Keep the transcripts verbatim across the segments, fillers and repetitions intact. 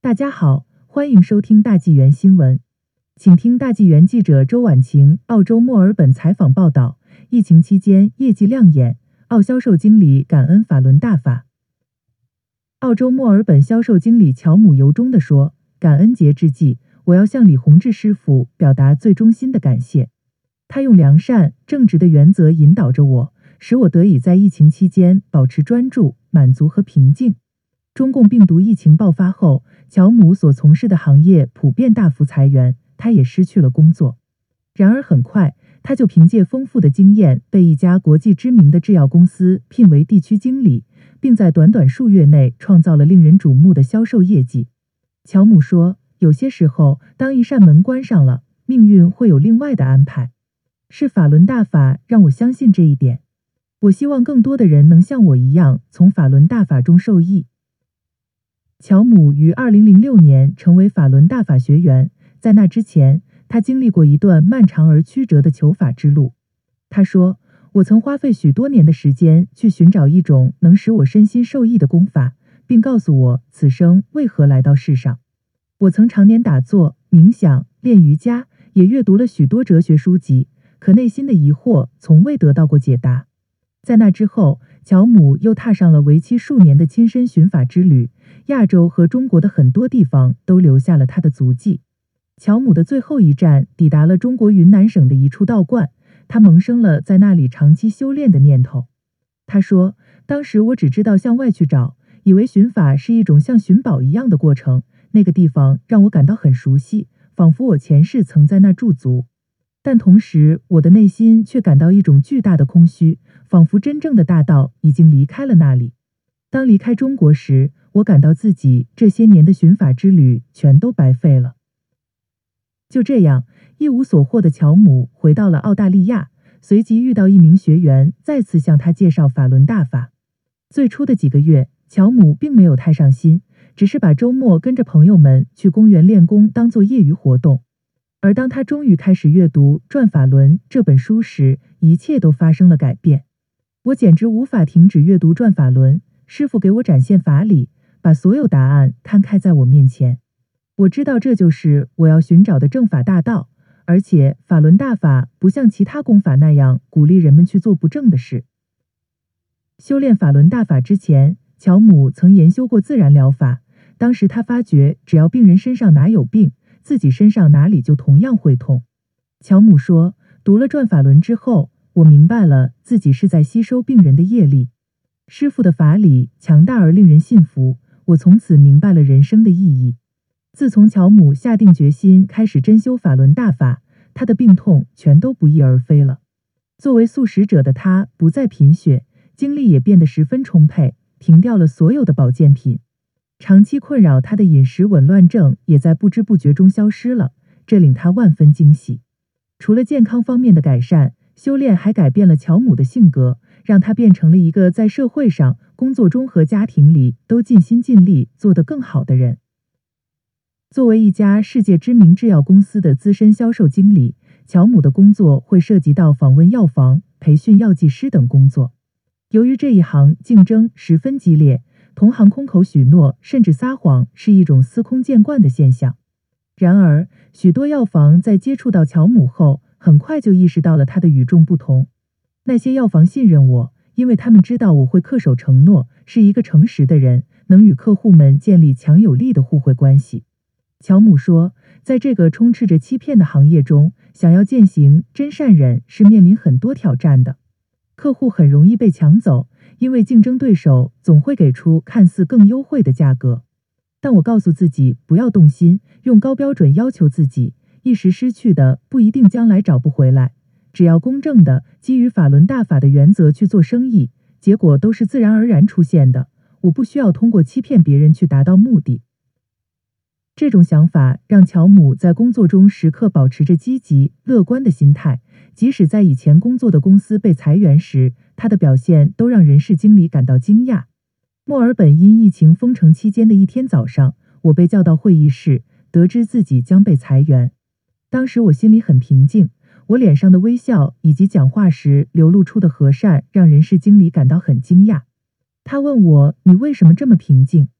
大家好，欢迎收听大纪元新闻，请听大纪元记者周婉晴澳洲墨尔本采访报道。疫情期间业绩亮眼，澳销售经理感恩法轮大法。澳洲墨尔本销售经理乔姆由衷地说，感恩节之际，我要向李洪志师傅表达最衷心的感谢。他用良善、正直的原则引导着我，使我得以在疫情期间保持专注、满足和平静。中共病毒疫情爆发后，乔姆所从事的行业普遍大幅裁员，他也失去了工作。然而很快，他就凭借丰富的经验，被一家国际知名的制药公司聘为地区经理，并在短短数月内创造了令人瞩目的销售业绩。乔姆说，有些时候，当一扇门关上了，命运会有另外的安排。是法轮大法让我相信这一点。我希望更多的人能像我一样，从法轮大法中受益。乔姆于二零零六年成为法轮大法学员，在那之前，他经历过一段漫长而曲折的求法之路。他说，我曾花费许多年的时间去寻找一种能使我身心受益的功法，并告诉我此生为何来到世上。我曾常年打坐、冥想、练瑜伽，也阅读了许多哲学书籍，可内心的疑惑从未得到过解答。在那之后，乔姆又踏上了为期数年的亲身寻法之旅，亚洲和中国的很多地方都留下了他的足迹。乔姆的最后一站抵达了中国云南省的一处道观，他萌生了在那里长期修炼的念头。他说，当时我只知道向外去找，以为寻法是一种像寻宝一样的过程，那个地方让我感到很熟悉，仿佛我前世曾在那驻足。但同时，我的内心却感到一种巨大的空虚，仿佛真正的大道已经离开了那里。当离开中国时，我感到自己这些年的寻法之旅全都白费了。就这样，一无所获的乔姆回到了澳大利亚，随即遇到一名学员再次向他介绍法轮大法。最初的几个月，乔姆并没有太上心，只是把周末跟着朋友们去公园练功当作业余活动。而当他终于开始阅读《转法轮》这本书时，一切都发生了改变。我简直无法停止阅读《转法轮》，师父给我展现法理，把所有答案摊开在我面前。我知道这就是我要寻找的正法大道，而且法轮大法不像其他功法那样鼓励人们去做不正的事。修炼法轮大法之前，乔姆曾研修过自然疗法，当时他发觉只要病人身上哪有病，自己身上哪里就同样会痛。乔姆说，读了转法轮之后，我明白了自己是在吸收病人的业力。师父的法理强大而令人信服，我从此明白了人生的意义。自从乔姆下定决心开始真修法轮大法，他的病痛全都不翼而飞了。作为素食者的他不再贫血，精力也变得十分充沛，停掉了所有的保健品。长期困扰他的饮食紊乱症也在不知不觉中消失了，这令他万分惊喜。除了健康方面的改善，修炼还改变了乔姆的性格，让他变成了一个在社会上、工作中和家庭里都尽心尽力做得更好的人。作为一家世界知名制药公司的资深销售经理，乔姆的工作会涉及到访问药房、培训药剂师等工作。由于这一行竞争十分激烈，同行空口许诺甚至撒谎是一种司空见惯的现象。然而，许多药房在接触到乔姆后，很快就意识到了他的与众不同。那些药房信任我，因为他们知道我会恪守承诺，是一个诚实的人，能与客户们建立强有力的互惠关系。乔姆说，在这个充斥着欺骗的行业中，想要践行真善忍是面临很多挑战的。客户很容易被抢走，因为竞争对手总会给出看似更优惠的价格。但我告诉自己不要动心，用高标准要求自己，一时失去的不一定将来找不回来。只要公正的基于法轮大法的原则去做生意，结果都是自然而然出现的。我不需要通过欺骗别人去达到目的。这种想法让乔姆在工作中时刻保持着积极、乐观的心态，即使在以前工作的公司被裁员时，他的表现都让人事经理感到惊讶。墨尔本因疫情封城期间的一天早上，我被叫到会议室，得知自己将被裁员。当时我心里很平静，我脸上的微笑以及讲话时流露出的和善，让人事经理感到很惊讶。他问我，你为什么这么平静？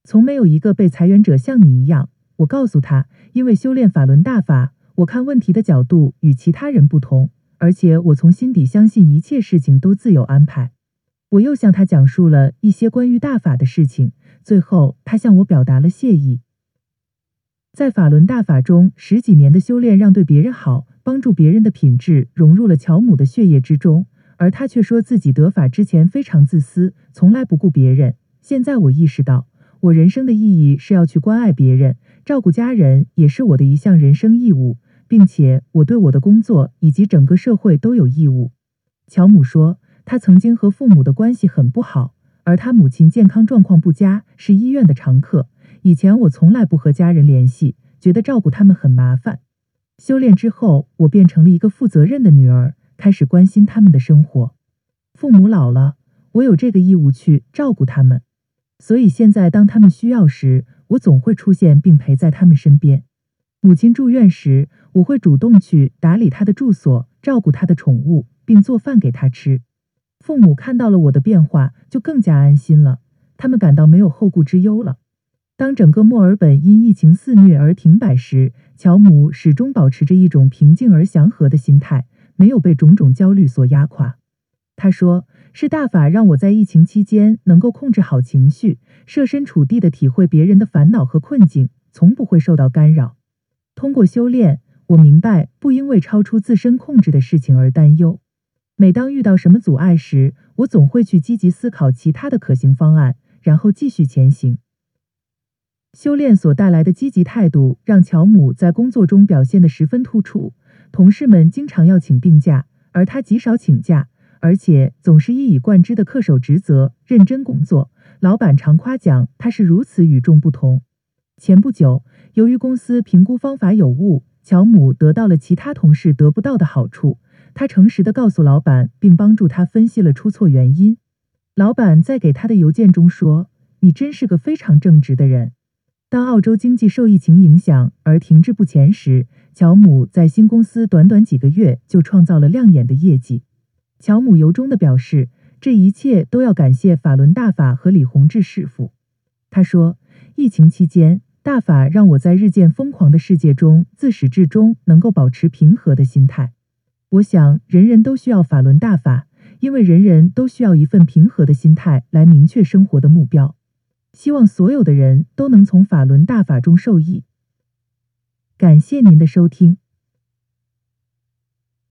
从没有一个被裁员者像你一样。我告诉他，因为修炼法轮大法，我看问题的角度与其他人不同，而且我从心底相信一切事情都自有安排。我又向他讲述了一些关于大法的事情，最后他向我表达了谢意。在法轮大法中，十几年的修炼让对别人好、帮助别人的品质融入了乔姆的血液之中，而他却说自己得法之前非常自私，从来不顾别人。现在我意识到，我人生的意义是要去关爱别人，照顾家人也是我的一项人生义务，并且我对我的工作以及整个社会都有义务。乔姆说，他曾经和父母的关系很不好，而他母亲健康状况不佳，是医院的常客。以前我从来不和家人联系，觉得照顾他们很麻烦。修炼之后，我变成了一个负责任的女儿，开始关心他们的生活。父母老了，我有这个义务去照顾他们。所以现在当他们需要时，我总会出现并陪在他们身边。母亲住院时，我会主动去打理她的住所，照顾她的宠物，并做饭给她吃。父母看到了我的变化，就更加安心了，他们感到没有后顾之忧了。当整个墨尔本因疫情肆虐而停摆时，乔姆始终保持着一种平静而祥和的心态，没有被种种焦虑所压垮。他说，是大法让我在疫情期间能够控制好情绪，设身处地地体会别人的烦恼和困境，从不会受到干扰。通过修炼，我明白不因为超出自身控制的事情而担忧。每当遇到什么阻碍时，我总会去积极思考其他的可行方案，然后继续前行。修炼所带来的积极态度让乔姆在工作中表现得十分突出，同事们经常要请病假，而他极少请假，而且总是一以贯之的恪守职责，认真工作。老板常夸奖他是如此与众不同。前不久，由于公司评估方法有误，乔姆得到了其他同事得不到的好处。他诚实地告诉老板，并帮助他分析了出错原因。老板在给他的邮件中说，你真是个非常正直的人。当澳洲经济受疫情影响而停滞不前时，乔姆在新公司短短几个月就创造了亮眼的业绩。乔姆由衷地表示，这一切都要感谢法轮大法和李洪志师傅。他说，疫情期间，大法让我在日渐疯狂的世界中自始至终能够保持平和的心态。我想，人人都需要法轮大法，因为人人都需要一份平和的心态来明确生活的目标。希望所有的人都能从法轮大法中受益。感谢您的收听。